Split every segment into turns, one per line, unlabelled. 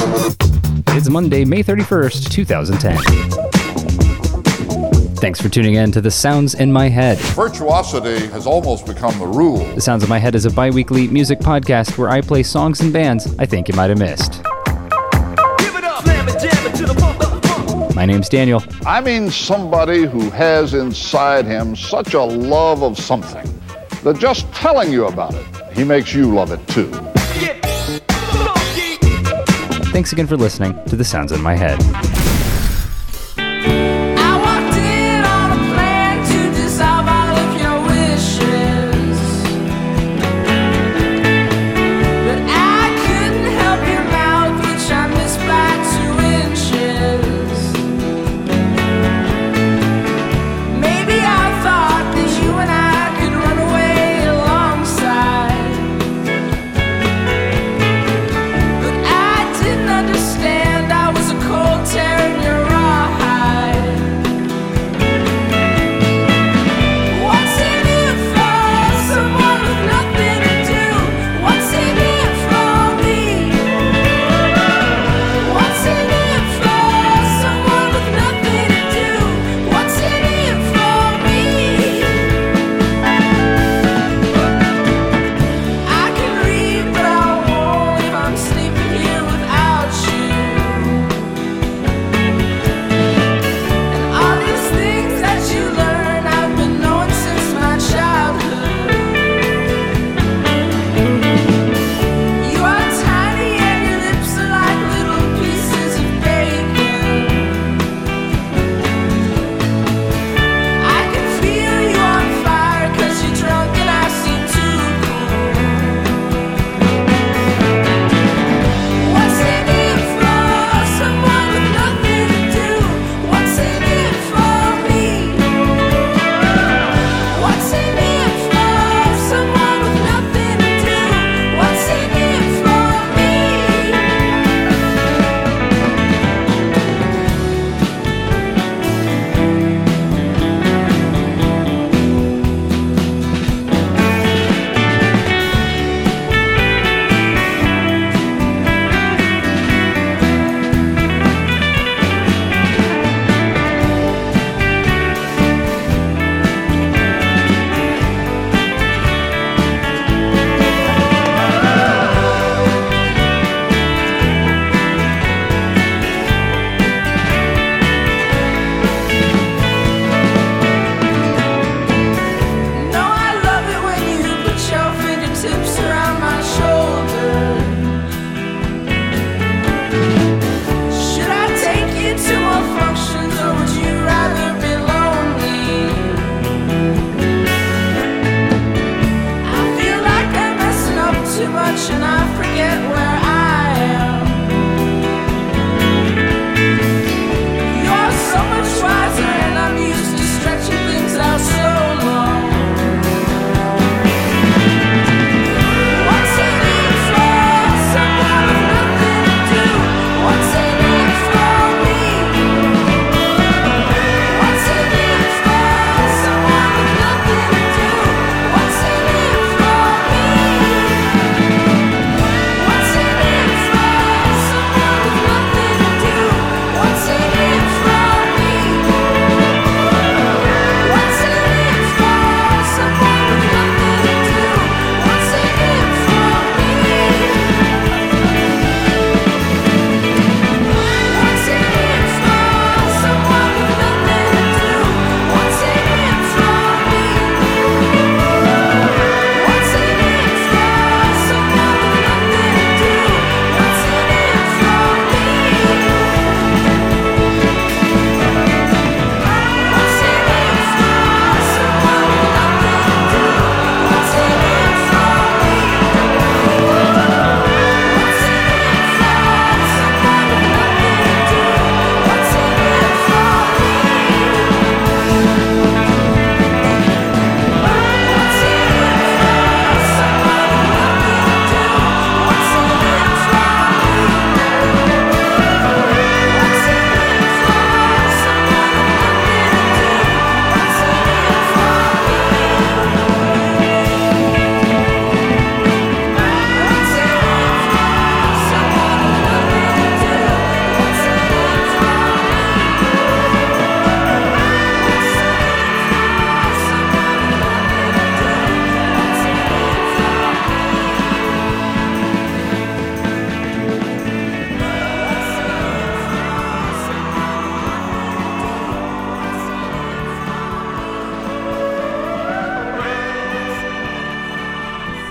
It's Monday, May 31st, 2010. Thanks for tuning in to The Sounds in My Head.
Virtuosity has almost become the rule.
The Sounds in My Head is a bi-weekly music podcast where I play songs and bands I think you might have missed. My name's Daniel.
I mean somebody who has inside him such a love of something that just telling you about it, he makes you love it too.
Thanks again for listening to The Sounds in My Head.
Understand I was a cold terror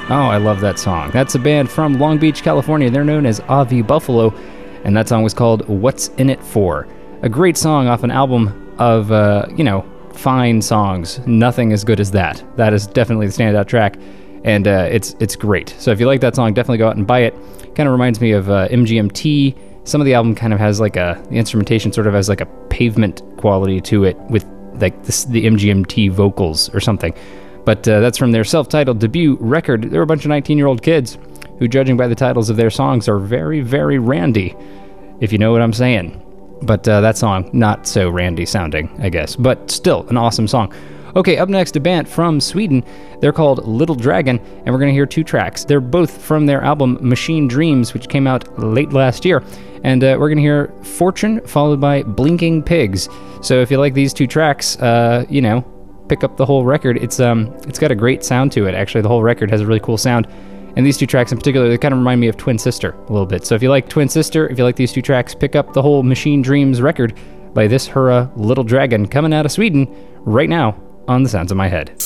Oh, I love that song. That's a band from Long Beach, California. They're known as Avi Buffalo, and that song was called What's In It For? A great song off an album of, fine songs. Nothing as good as that. That is definitely the standout track, and it's great. So if you like that song, definitely go out and buy it. Kind of reminds me of MGMT. Some of the album kind of has the instrumentation sort of has like a pavement quality to it with like the MGMT vocals or something. But that's from their self-titled debut record. They're a bunch of 19-year-old kids who, judging by the titles of their songs, are very, very randy, if you know what I'm saying. But that song, not so randy sounding, I guess. But still, an awesome song. Okay, up next, a band from Sweden. They're called Little Dragon, and we're going to hear 2 tracks. They're both from their album Machine Dreams, which came out late last year. And we're going to hear Fortune, followed by Blinking Pigs. So if you like these 2 tracks, pick up the whole record. It's got a great sound to it. Actually, the whole record has a really cool sound. And these 2 tracks in particular, they kind of remind me of Twin Sister a little bit. So if you like Twin Sister, if you like these 2 tracks, pick up the whole Machine Dreams record by this Hurra Little Dragon, coming out of Sweden right now on The Sounds of My Head.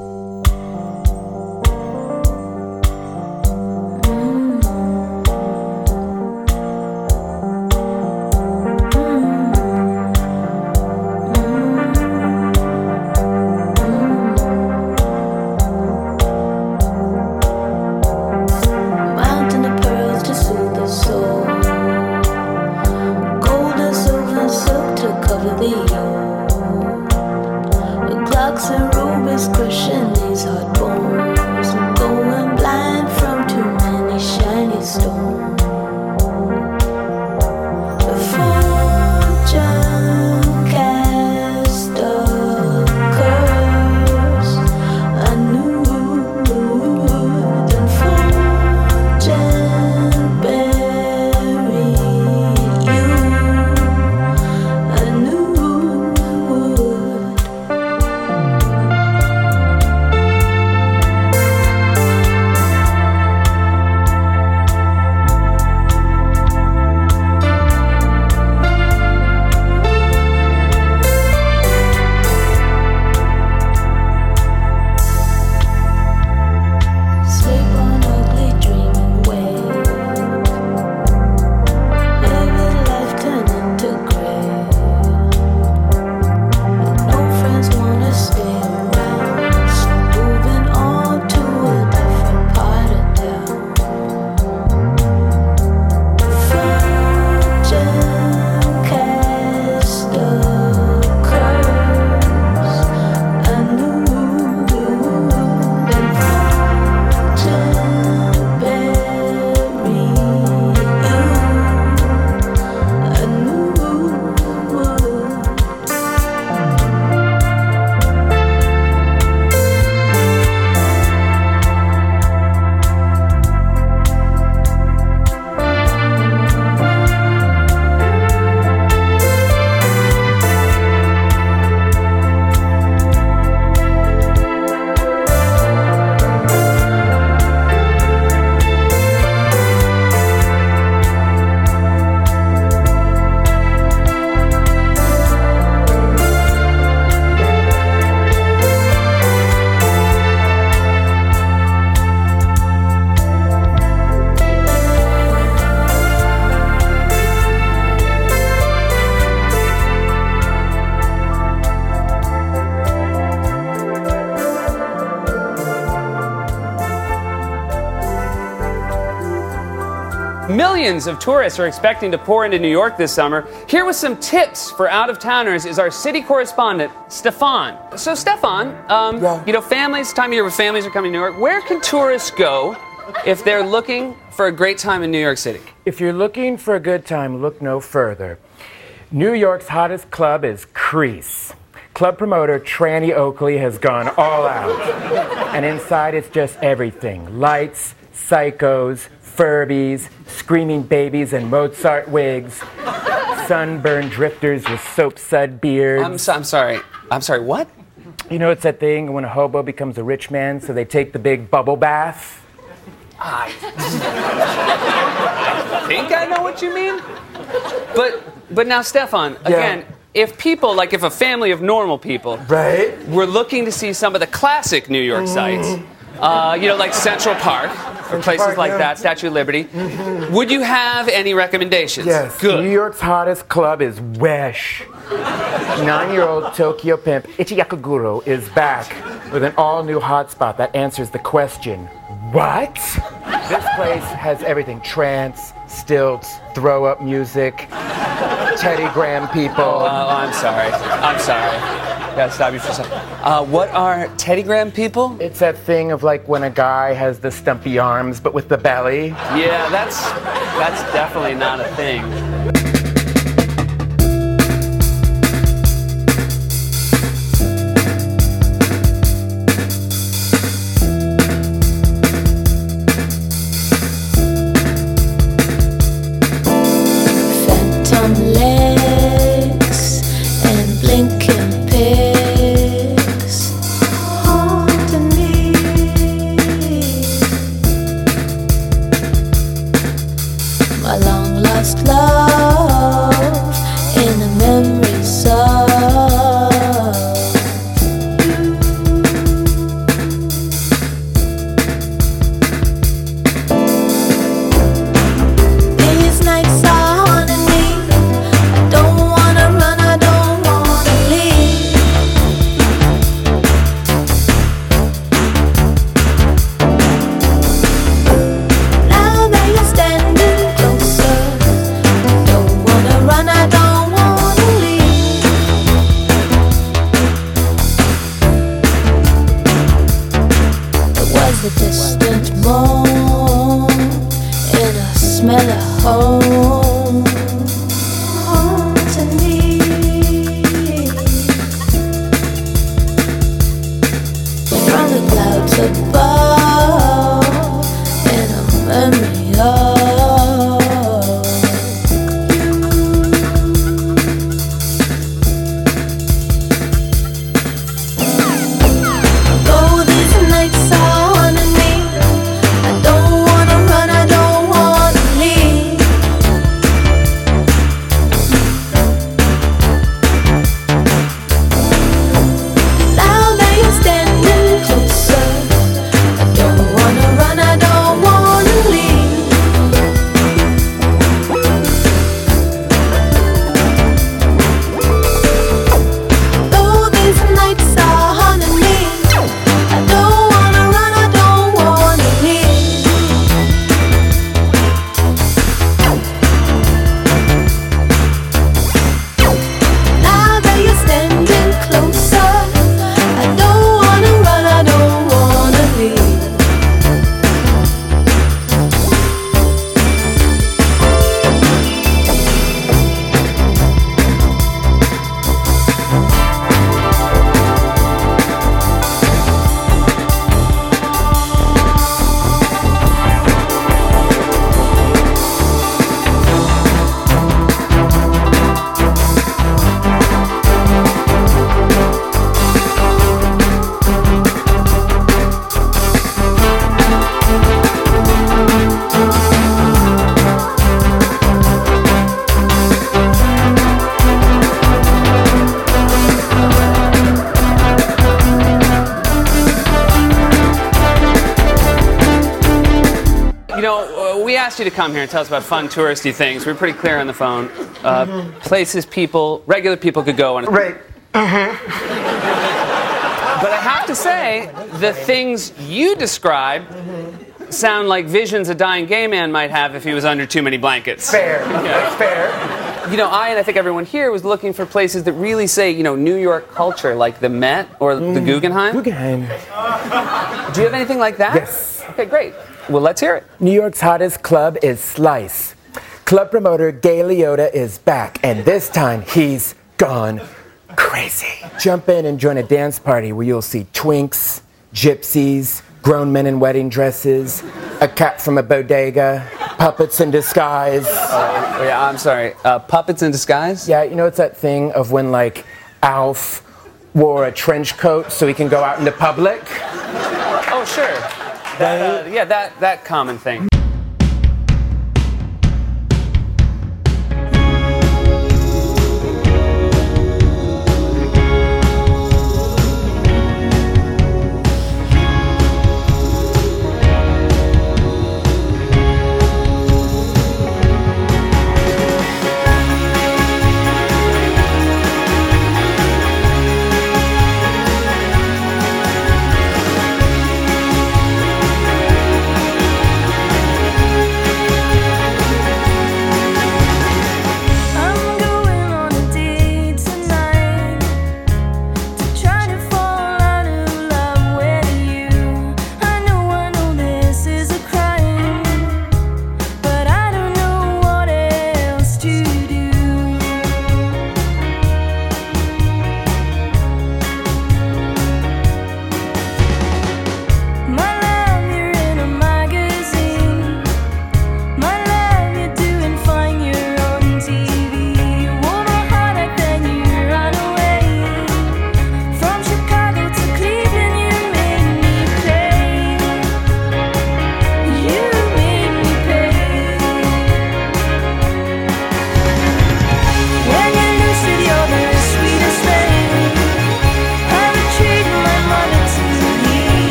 Millions of tourists are expecting to pour into New York this summer. Here with some tips for out-of-towners is our city correspondent, Stefan. So, Stefan, families, time of year when families are coming to New York, where can tourists go if they're looking for a great time in New York City?
If you're looking for a good time, look no further. New York's hottest club is Crease. Club promoter Tranny Oakley has gone all out. And inside it's just everything. Lights, psychos, Furbies, screaming babies in Mozart wigs, sunburned drifters with soap-sud beards.
I'm sorry, what?
You know, it's that thing when a hobo becomes a rich man, so they take the big bubble bath?
I think I know what you mean. But now, Stefan, again, if a family of normal people
right,
were looking to see some of the classic New York sights, Like Central Park or places
Park,
like
yeah.
that, Statue of Liberty. Would you have any recommendations?
Yes.
Good.
New York's hottest club is Wesh. 9-year-old Tokyo pimp Ichiyakuguro is back with an all-new hotspot that answers the question, what? This place has everything. Trance, stilts, throw-up music, Teddy Graham people.
I'm sorry. Gotta stop you for a second. What are Teddy Graham people?
It's that thing of like when a guy has the stumpy arms but with the belly.
Yeah, that's definitely not a thing.
Phantom legs and blinking pigs haunting me. My long lost love in the memories of these nights are haunting me. I don't wanna run, I don't wanna leave. Now that you're standing closer, don't wanna run, I don't wanna leave. It was a distant moan in a smell of home haunting me. From the clouds above in a memory of oh, these nights are haunting me. I don't wanna run, I don't wanna leave. Now that you're standing closer, I don't wanna run, I don't wanna leave. Oh, these nights are haunting me. I don't wanna run, I don't wanna leave. Now that you're standing closer, I don't wanna run, I don't wanna leave.
We asked you to come here and tell us about fun touristy things. We were pretty clear on the phone. Places regular people could go. And
Right.
But I have to say, the things you describe sound like visions a dying gay man might have if he was under too many blankets.
Fair. That's fair.
I think everyone here was looking for places that really say, New York culture, like the Met or the Guggenheim.
Guggenheim.
Do you have anything like that?
Yes.
Okay, great. Well, let's hear it.
New York's hottest club is Slice. Club promoter Gay Liotta is back, and this time he's gone crazy. Jump in and join a dance party where you'll see twinks, gypsies, grown men in wedding dresses, a cat from a bodega, puppets in disguise.
Yeah, I'm sorry. Puppets in disguise?
Yeah, it's that thing of when, like, Alf wore a trench coat so he can go out into public.
Oh, sure. That common thing.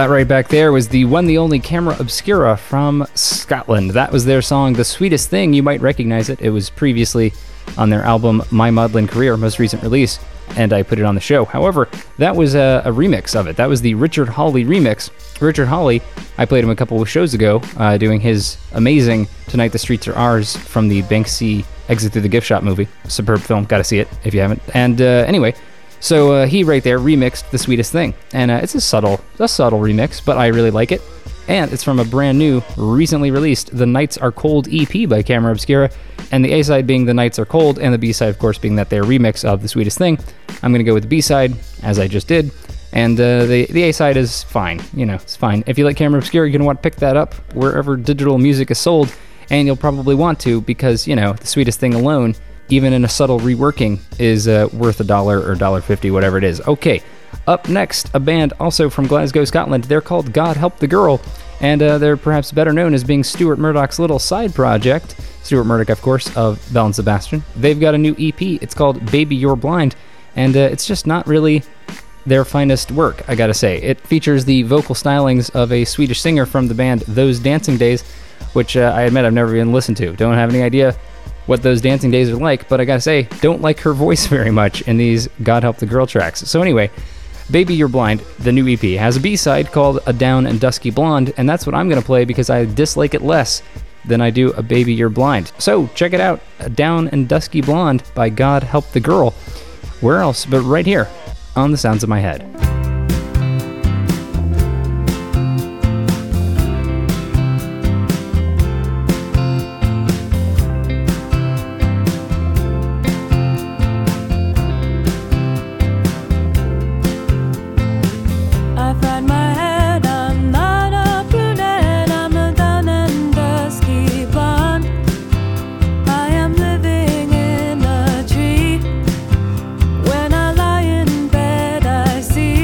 That right back there was the one, the only Camera Obscura from Scotland. That was their song, The Sweetest Thing. You might recognize it. It was previously on their album, My Maudlin Career, most recent release, and I put it on the show. However, that was a remix of it. That was the Richard Hawley remix. Richard Hawley, I played him a couple of shows ago, doing his amazing Tonight the Streets Are Ours from the Banksy Exit Through the Gift Shop movie. Superb film, gotta see it if you haven't. And anyway, so he right there remixed The Sweetest Thing. And it's a subtle remix, but I really like it. And it's from a brand new, recently released The Nights Are Cold EP by Camera Obscura. And the A-side being The Nights Are Cold, and the B-side, of course, being that their remix of The Sweetest Thing. I'm going to go with the B-side, as I just did. And the A-side is fine. You know, it's fine. If you like Camera Obscura, you're going to want to pick that up wherever digital music is sold. And you'll probably want to because, you know, The Sweetest Thing alone, even in a subtle reworking, is worth $1 or $1.50, whatever it is. Okay, up next, a band also from Glasgow, Scotland. They're called God Help the Girl, and they're perhaps better known as being Stuart Murdoch's little side project. Stuart Murdoch, of course, of Belle and Sebastian. They've got a new EP. It's called Baby You're Blind, and it's just not really their finest work, I gotta say. It features the vocal stylings of a Swedish singer from the band Those Dancing Days, which I admit I've never even listened to. Don't have any idea what Those Dancing Days are like, but I gotta say, don't like her voice very much in these God Help the Girl tracks. So anyway, Baby You're Blind, the new EP, has a B-side called A Down and Dusky Blonde, and that's what I'm gonna play because I dislike it less than I do A Baby You're Blind. So check it out, A Down and Dusky Blonde by God Help the Girl. Where else but right here on The Sounds of My Head.
When I lie in bed, I see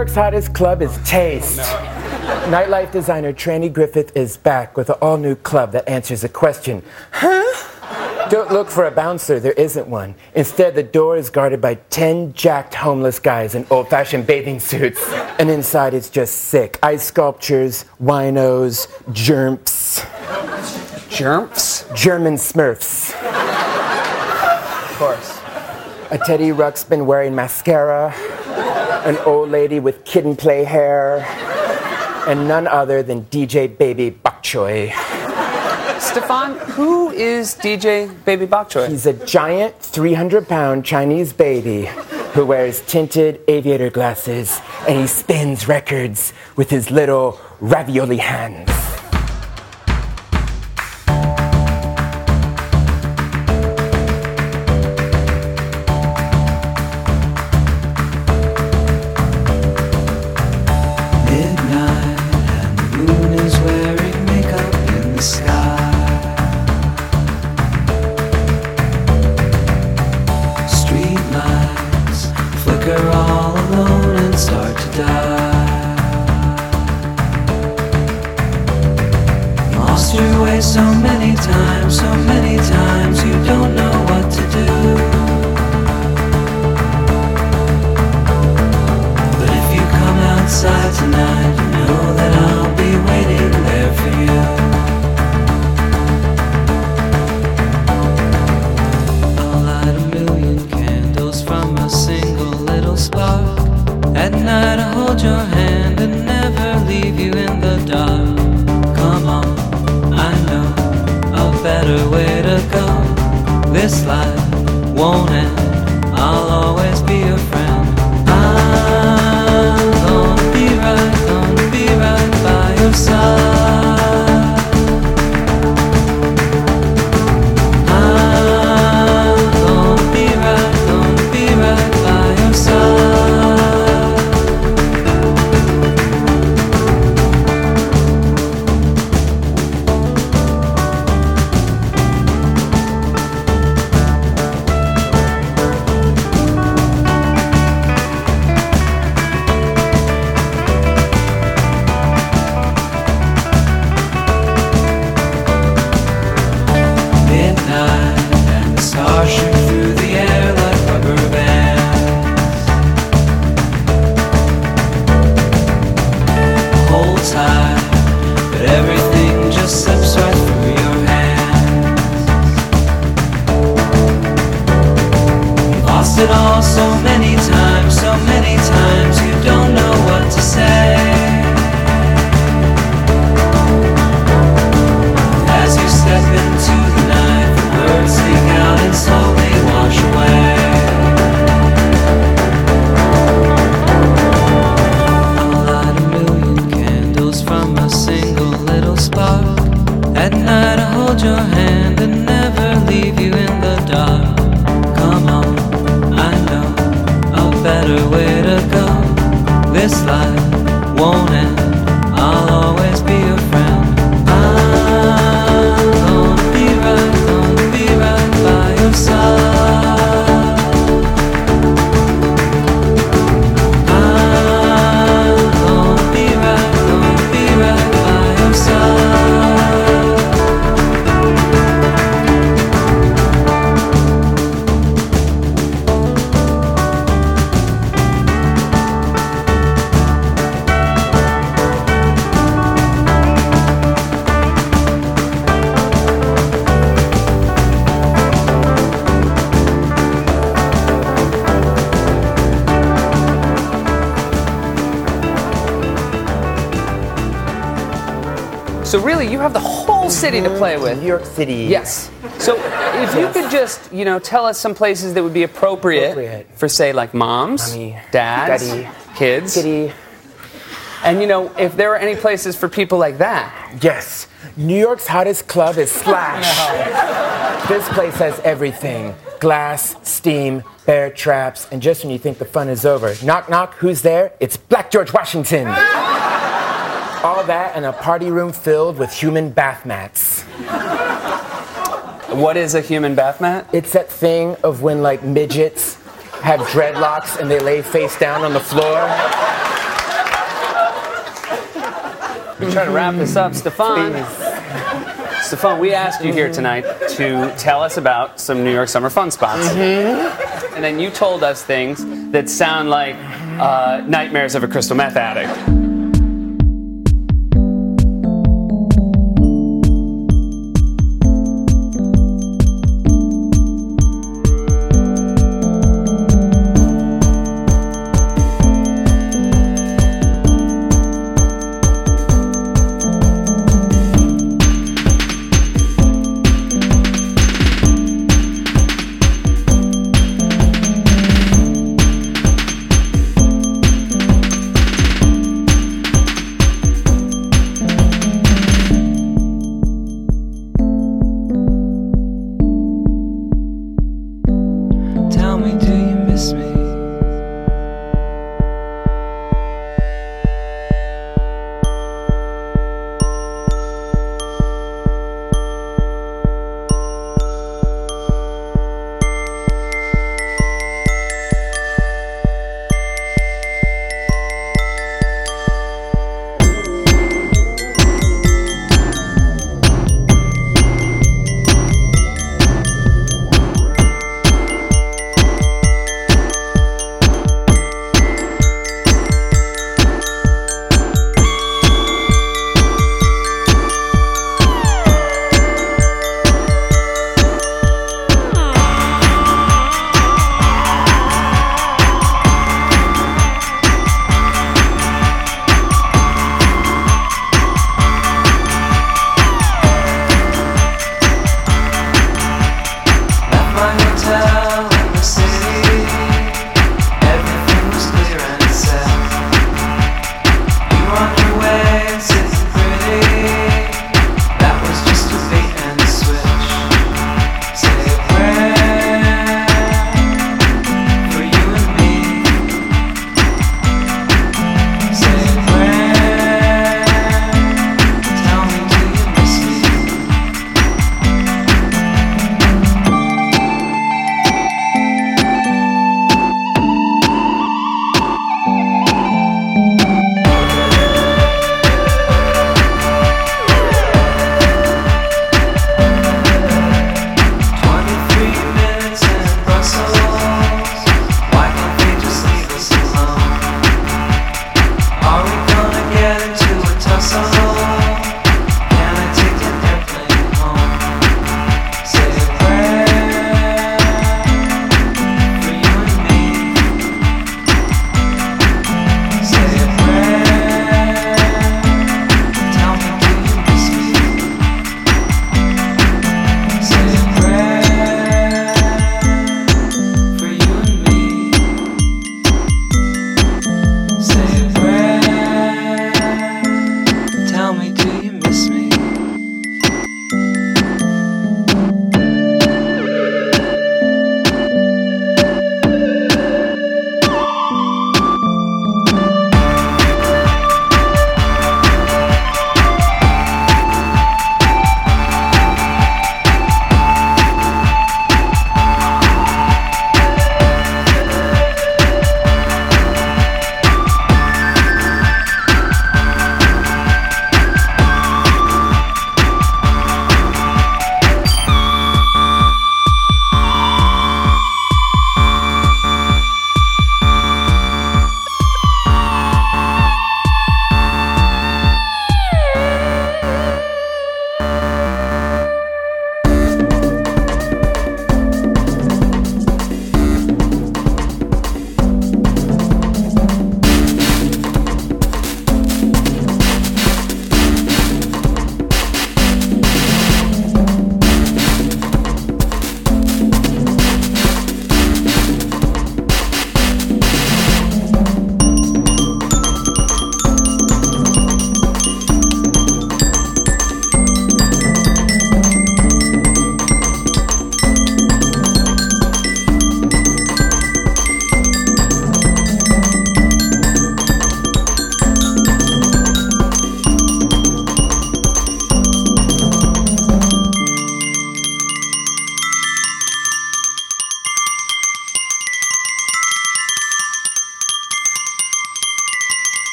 York's hottest club is Taste. Nightlife designer Tranny Griffith is back with an all-new club that answers the question, huh? Don't look for a bouncer, there isn't one. Instead, the door is guarded by 10 jacked homeless guys in old-fashioned bathing suits. And inside, it's just sick. Ice sculptures, winos, germs.
Germs?
German Smurfs.
Of course.
A Teddy Ruxpin wearing mascara. An old lady with kid and play hair. And none other than DJ Baby Bok Choy.
Stefan, who is DJ Baby Bok Choy?
He's a giant 300-pound Chinese baby who wears tinted aviator glasses and he spins records with his little ravioli hands.
So many times you don't know what to do. But if you come outside tonight, you know that I'll be waiting there for you. I'll light a million candles from a single little spark. At night I'll hold your hand and never leave you in the dark. Come on, I know a better way to go. This life won't end, I'll always be your friend. I'm gonna be right by your side. I'm gonna be right by your side. It all so many times you don't know what to say. As you step into the night, the words leak out and slowly wash away. I'll light a million candles from a single little spark. At night I'll hold your hand and never leave you in the dark. Come on, I know a better way to go. This life won't end, I'll always be your friend. I'm gonna be right by your side. I'm gonna be right by your side.
So really, you have the whole city to play with.
New York City.
Yes. So if you could just, tell us some places that would be appropriate for, say, like moms,
Mommy,
dads,
daddy,
kids.
Kitty.
And, if there are any places for people like that.
Yes. New York's hottest club is Slash. This place has everything. Glass, steam, bear traps, and just when you think the fun is over, knock, knock, who's there? It's Black George Washington. All that in a party room filled with human bath mats.
What is a human bath mat?
It's that thing of when, midgets have dreadlocks and they lay face down on the floor.
We're trying to wrap this up. Stefan, we asked you here tonight to tell us about some New York summer fun spots. And then you told us things that sound like nightmares of a crystal meth addict.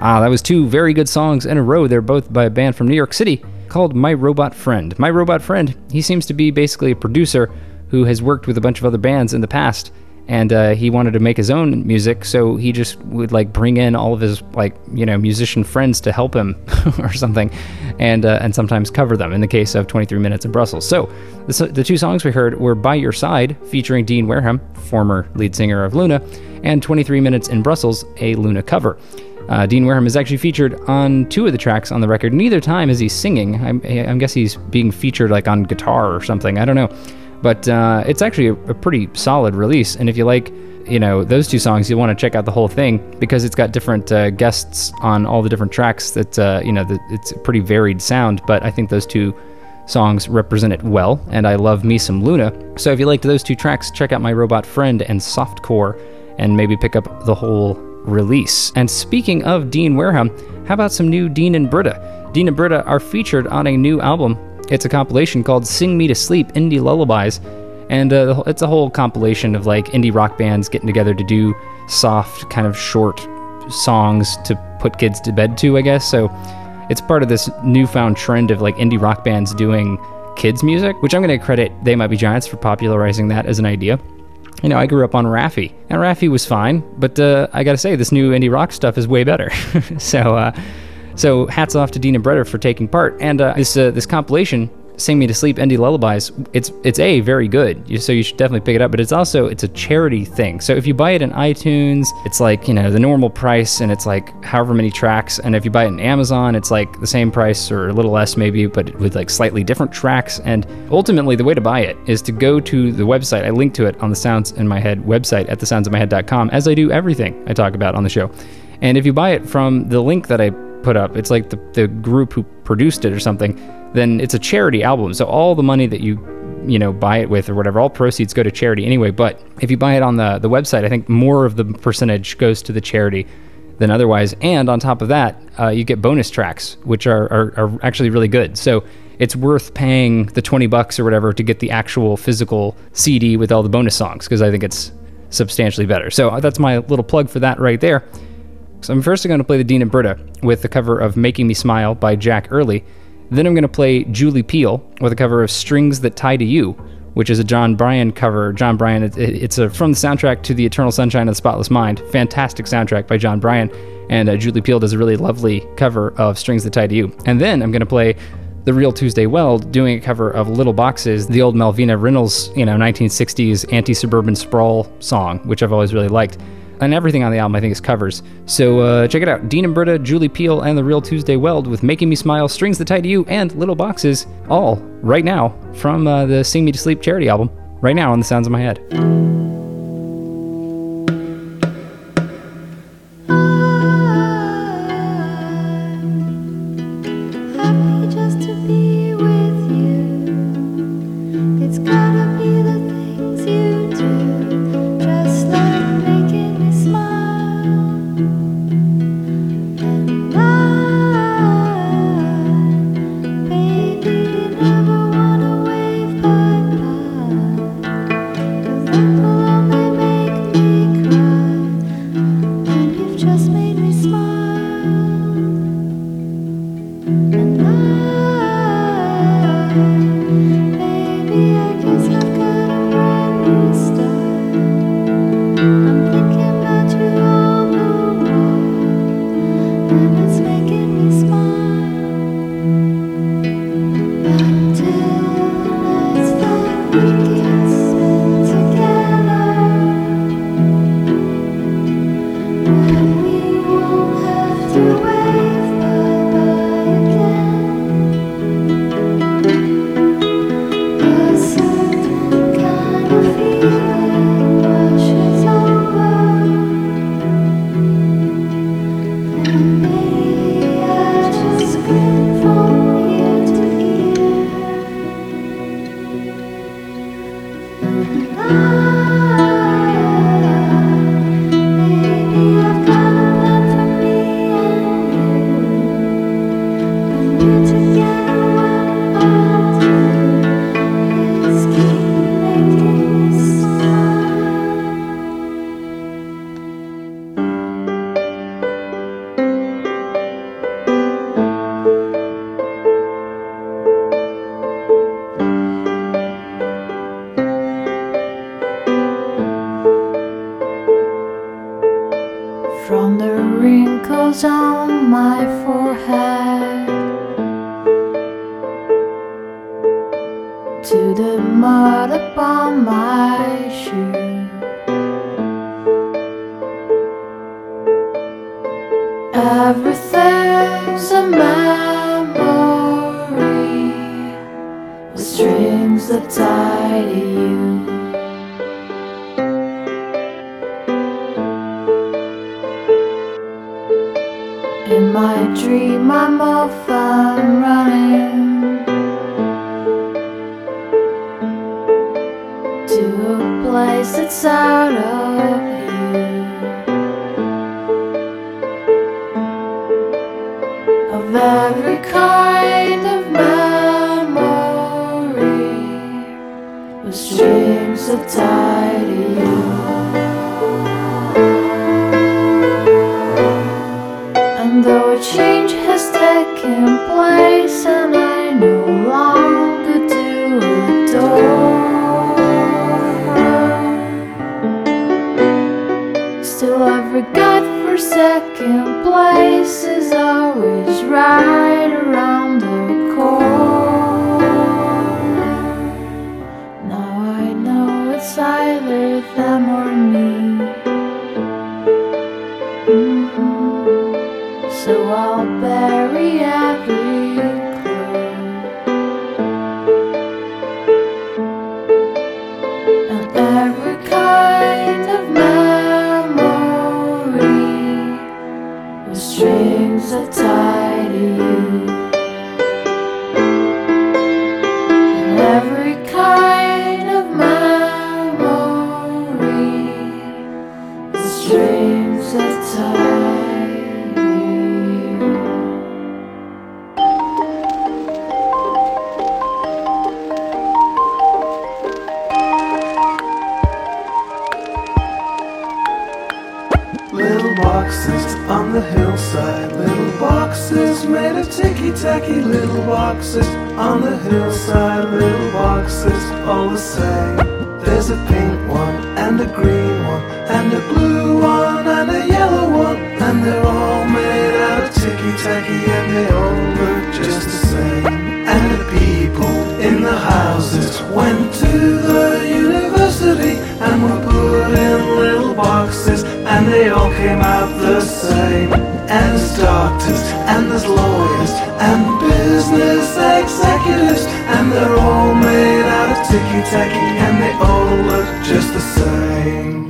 That was two very good songs in a row. They're both by a band from New York City called My Robot Friend. My Robot Friend, he seems to be basically a producer who has worked with a bunch of other bands in the past, and he wanted to make his own music, so he just would like bring in all of his musician friends to help him or something, and sometimes cover them in the case of 23 Minutes in Brussels. So the two songs we heard were By Your Side, featuring Dean Wareham, former lead singer of Luna, and 23 Minutes in Brussels, a Luna cover. Dean Wareham is actually featured on two of the tracks on the record. Neither time is he singing. I guess he's being featured like on guitar or something. I don't know. But it's actually a pretty solid release. And if you like, those two songs, you'll want to check out the whole thing because it's got different guests on all the different tracks it's a pretty varied sound. But I think those two songs represent it well. And I love me some Luna. So if you liked those two tracks, check out My Robot Friend and Softcore and maybe pick up the whole release. And speaking of Dean Wareham, how about some new Dean and Britta? Dean and Britta are featured on a new album. It's a compilation called Sing Me to Sleep, Indie Lullabies, and it's a whole compilation of like indie rock bands getting together to do soft, kind of short songs to put kids to bed to, I guess. So it's part of this newfound trend of like indie rock bands doing kids music, which I'm going to credit They Might Be Giants for popularizing that as an idea. I grew up on Raffi, and Raffi was fine, but I gotta say, this new indie rock stuff is way better. So hats off to Dean and Britta for taking part. And this compilation, Sing Me to Sleep, Indie Lullabies, it's very good, so you should definitely pick it up, but it's a charity thing. So if you buy it in iTunes, it's like, the normal price, and it's like however many tracks, and if you buy it in Amazon, it's like the same price or a little less maybe, but with like slightly different tracks. And ultimately, the way to buy it is to go to the website. I link to it on the Sounds in My Head website at thesoundsofmyhead.com, as I do everything I talk about on the show. And if you buy it from the link that I put up, it's like the group who produced it or something, then it's a charity album. So all the money that you buy it with or whatever, all proceeds go to charity anyway. But if you buy it on the website, I think more of the percentage goes to the charity than otherwise. And on top of that, you get bonus tracks, which are actually really good. So it's worth paying the $20 or whatever to get the actual physical CD with all the bonus songs, because I think it's substantially better. So that's my little plug for that right there. So I'm first going to play the Dean and Britta with the cover of Making Me Smile by Jack Early. Then I'm going to play Julie Peel with a cover of Strings That Tie to You, which is a John Bryan cover. John Bryan, it's from the soundtrack to The Eternal Sunshine of the Spotless Mind. Fantastic soundtrack by John Bryan. And Julie Peel does a really lovely cover of Strings That Tie to You. And then I'm going to play The Real Tuesday Weld doing a cover of Little Boxes, the old Malvina Reynolds, 1960s anti-suburban sprawl song, which I've always really liked. And everything on the album, I think, is covers. So check it out. Dean and Britta, Julie Peel, and The Real Tuesday Weld with Making Me Smile, Strings That Tie to You, and Little Boxes, all right now from the Sing Me to Sleep charity album, right now on The Sounds of My Head.
Happy just to be with you. It's gotta be the things you do, just like making me smile. And baby, never wanna wave bye-bye, 'cause that will only make me cry when you've just made me smile. And baby, I guess I've got a brand new style. I'm thinking about you all the while, and it's making me smile. Until it's that we can spend together, when we won't have to wave bye-bye again. A certain kind of feeling washes over, and baby, from the wrinkles on my forehead to the mud upon my shoe. Everything's a memory with strings that tie to you. In my dream I'm often running to a place that's out of view, of every kind of memory with strings that tie to you. And though a change has taken place and I no longer do adore her, still every godforsaken place is always right around the corner. Now I know it's either them or me. So I'll bury every clue and every kind of memory with strings that tie to you, and every kind of memory with strings that tie.
Little boxes on the hillside, little boxes made of ticky-tacky, little boxes on the hillside, little boxes all the same. There's a pink one and a green one and a blue one and a yellow one, and they're all made out of ticky-tacky and they all look just the same. And the people in the houses went to the university and were put in little boxes, and they all came out the same. And there's doctors, and there's lawyers, and business executives, and they're all made out of ticky-tacky, and they all look just the same.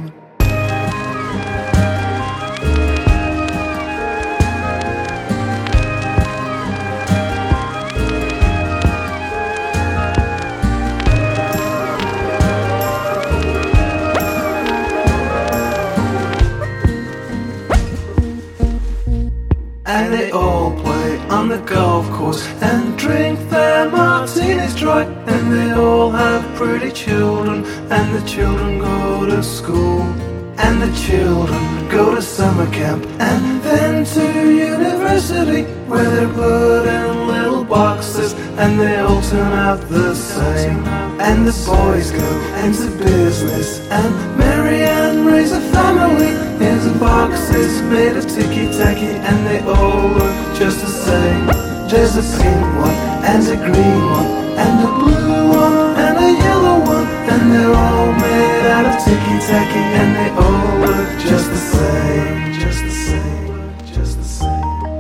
And they all play on the golf course and drink their martinis dry, and they all have pretty children, and the children go to school, and the children go to summer camp and then to university, where they're put in little boxes and they all turn out the same. And the boys go into business and marry and raise a family in boxes made of ticky-tacky, and they all look just the same. There's a pink one and a green one and a blue one and a yellow one, and they're all made out of ticky-tacky, and they all look just the same, just the same, just the same.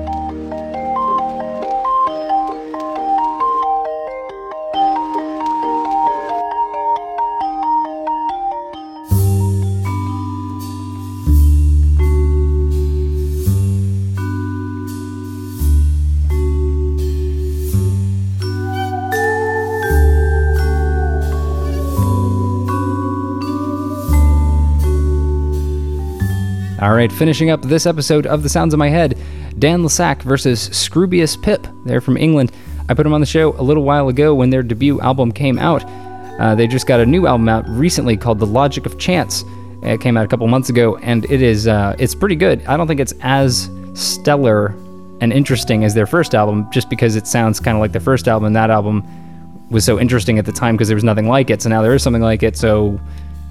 All right, finishing up this episode of The Sounds of My Head, Dan Lessac versus Scroobius Pip. They're from England. I put them on the show a little while ago when their debut album came out. They just got a new album out recently called The Logic of Chance. It came out a couple months ago, and it's pretty good. I don't think it's as stellar and interesting as their first album, just because it sounds kind of like their first album, and that album was so interesting at the time because there was nothing like it. So now there is something like it, so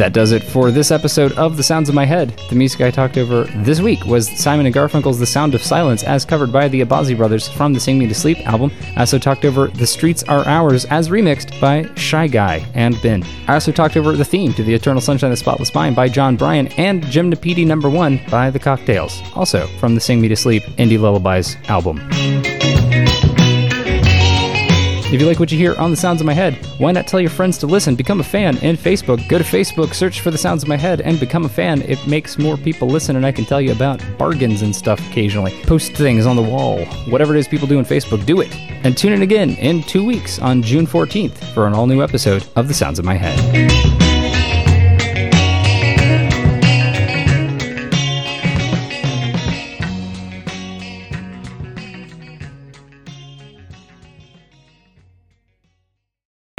That does it for this episode of The Sounds of My Head. The music I talked over this week was Simon & Garfunkel's The Sound of Silence, as covered by the Abazi Brothers from the Sing Me to Sleep album. I also talked over The Streets Are Ours, as remixed by Shy Guy and Ben. I also talked over the theme to The Eternal Sunshine of the Spotless Mind by John Bryan and Jim Napidi No. 1 by The Cocktails, also from the Sing Me to Sleep Indie Lullabies album. If you like what you hear on The Sounds of My Head, why not tell your friends to listen, become a fan in Facebook. Go to Facebook, search for The Sounds of My Head, and become a fan. It makes more people listen, and I can tell you about bargains and stuff occasionally. Post things on the wall. Whatever it is people do on Facebook, do it. And tune in again in 2 weeks on June 14th for an all-new episode of The Sounds of My Head.